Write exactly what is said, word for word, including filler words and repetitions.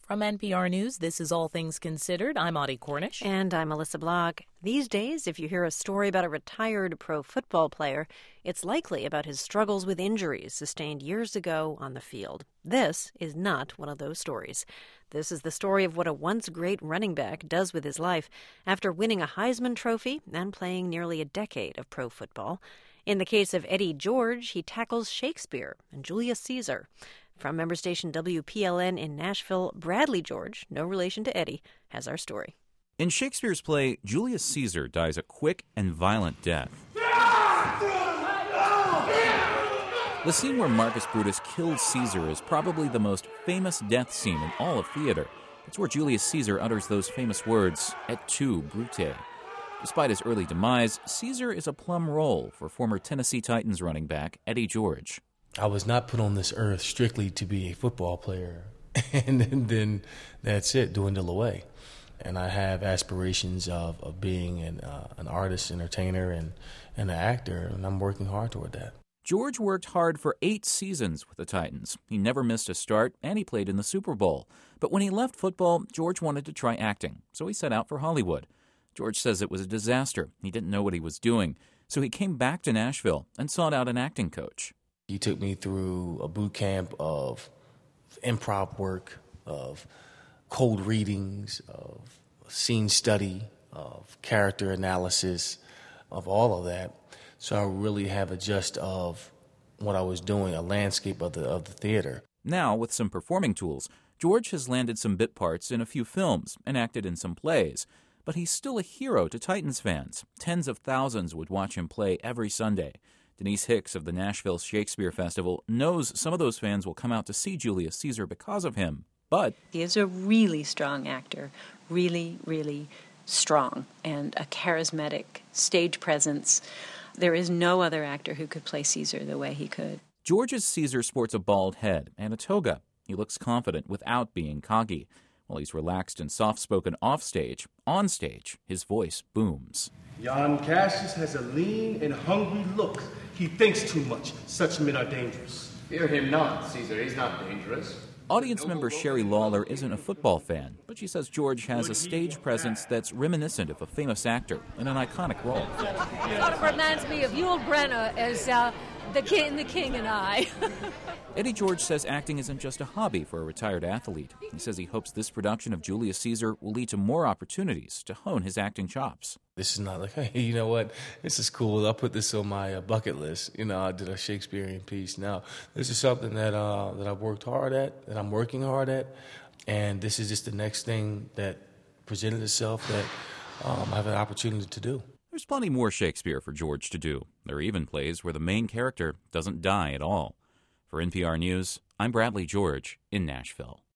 From N P R News, this is All Things Considered. I'm Audie Cornish. And I'm Melissa Block. These days, if you hear a story about a retired pro football player, it's likely about his struggles with injuries sustained years ago on the field. This is not one of those stories. This is the story of what a once great running back does with his life after winning a Heisman Trophy and playing nearly a decade of pro football. In the case of Eddie George, he tackles Shakespeare and Julius Caesar. From member station W P L N in Nashville, Bradley George, no relation to Eddie, has our story. In Shakespeare's play, Julius Caesar dies a quick and violent death. The scene where Marcus Brutus killed Caesar is probably the most famous death scene in all of theater. It's where Julius Caesar utters those famous words, et tu, Brute. Despite his early demise, Caesar is a plum role for former Tennessee Titans running back Eddie George. I was not put on this earth strictly to be a football player, and then, then that's it, dwindle away. And I have aspirations of, of being an, uh, an artist, entertainer, and, and an actor, and I'm working hard toward that. George worked hard for eight seasons with the Titans. He never missed a start, and he played in the Super Bowl. But when he left football, George wanted to try acting, so he set out for Hollywood. George says it was a disaster. He didn't know what he was doing, so he came back to Nashville and sought out an acting coach. He took me through a boot camp of improv work, of cold readings, of scene study, of character analysis, of all of that. So I really have a gist of what I was doing, a landscape of the of the theater. Now, with some performing tools, George has landed some bit parts in a few films and acted in some plays. But he's still a hero to Titans fans. Tens of thousands would watch him play every Sunday. Denise Hicks of the Nashville Shakespeare Festival knows some of those fans will come out to see Julius Caesar because of him. But he is a really strong actor, really, really strong, and a charismatic stage presence. There is no other actor who could play Caesar the way he could. George's Caesar sports a bald head and a toga. He looks confident without being cocky. While he's relaxed and soft-spoken offstage, onstage, his voice booms. Jan Cassius has a lean and hungry look. He thinks too much. Such men are dangerous. Fear him not, Caesar. He's not dangerous. Audience member Sherry Lawler isn't a football fan, but she says George has a stage presence that's reminiscent of a famous actor in an iconic role. It sort of reminds me of Yul Brynner as uh, the king, the king and I. Eddie George says acting isn't just a hobby for a retired athlete. He says he hopes this production of Julius Caesar will lead to more opportunities to hone his acting chops. This is not like, hey, you know what, this is cool, I'll put this on my uh, bucket list. You know, I did a Shakespearean piece. Now, this is something that uh, that I've worked hard at, that I'm working hard at, and this is just the next thing that presented itself that um, I have an opportunity to do. There's plenty more Shakespeare for George to do. There are even plays where the main character doesn't die at all. For N P R News, I'm Bradley George in Nashville.